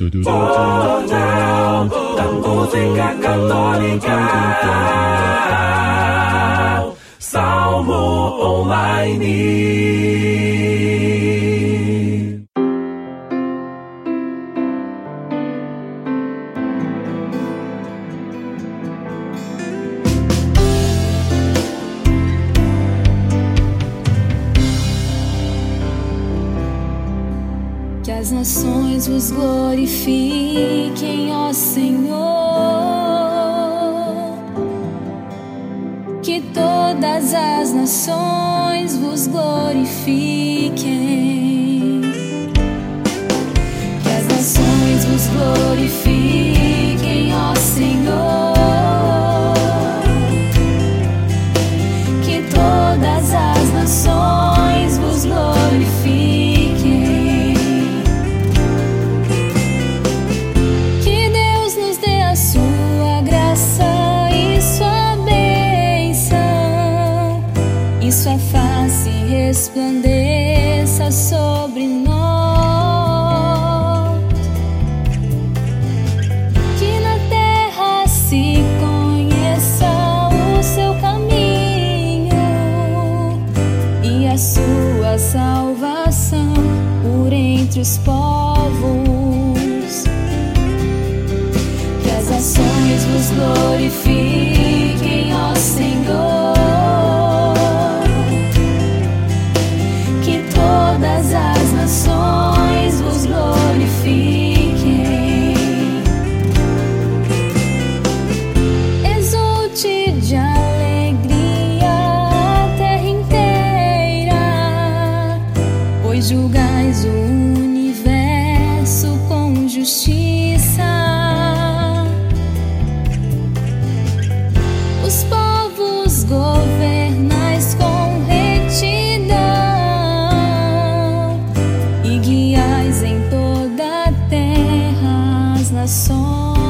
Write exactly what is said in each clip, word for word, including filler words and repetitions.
Jornal da Música Católica. Salmo Online. Que as nações vos glorifiquem, ó Senhor. Que todas as nações vos glorifiquem. Que as nações vos glorifiquem, ó Senhor. Que todas as nações vos glorifiquem. Sua face resplandeça sobre nós. Que na terra se conheça o seu caminho e a sua salvação por entre os povos. Que as nações vos glorifiquem, ó Senhor. Todas as nações vos glorifiquem. Exulte de alegria a terra inteira, pois julgais o universo com justiça. Os povos governais com retidão e guiais em toda a terra as nações.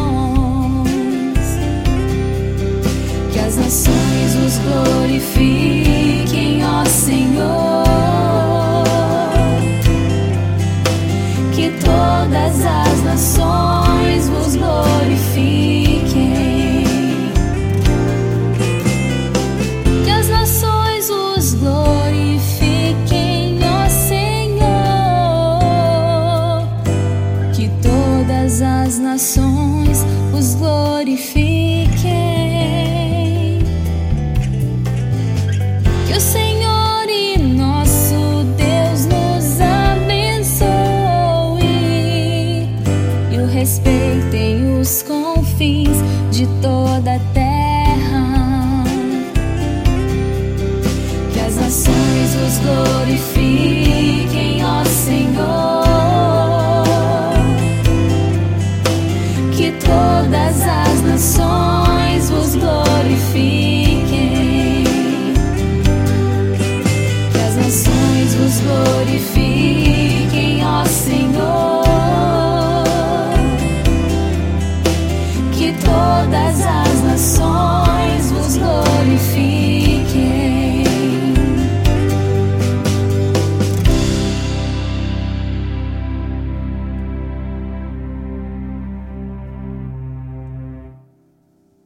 Que as nações vos glorifiquem, ó Senhor. Que todas as nações vos glorifiquem. Que as nações vos glorifiquem, ó Senhor. Que todas as nações os glorifiquem. Que o Senhor e nosso Deus nos abençoe e o respeitem os confins de toda a terra. Que as nações os glorifiquem.